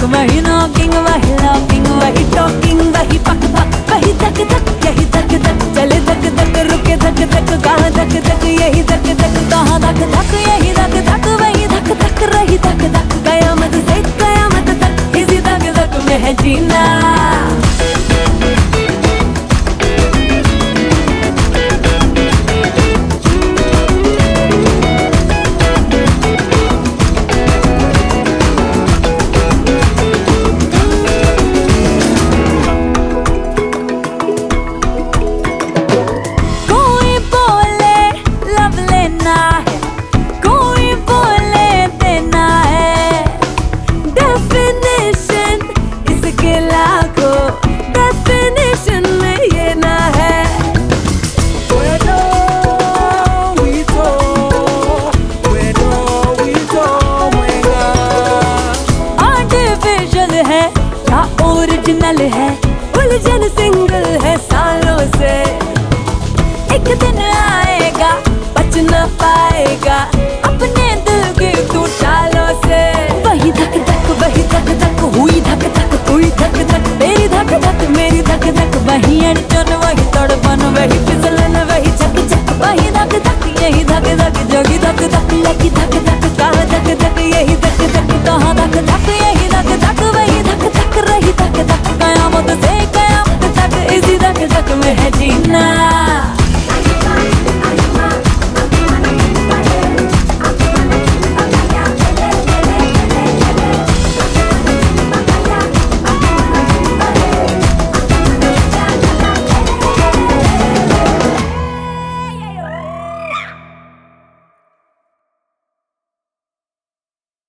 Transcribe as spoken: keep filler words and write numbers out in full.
धक, वही नॉकिंग वही लॉकिंग वही टॉकिंग वही पक पक वही धक धक यही धक धक चले धक धक रुके धक धक कहाँ धक धक यही धक धक कहाँ धक धक यही धक धक वही धक धक रही धक धक कयामत से कयामत तक इसी धक धक में है जीना। ओरिजिनल है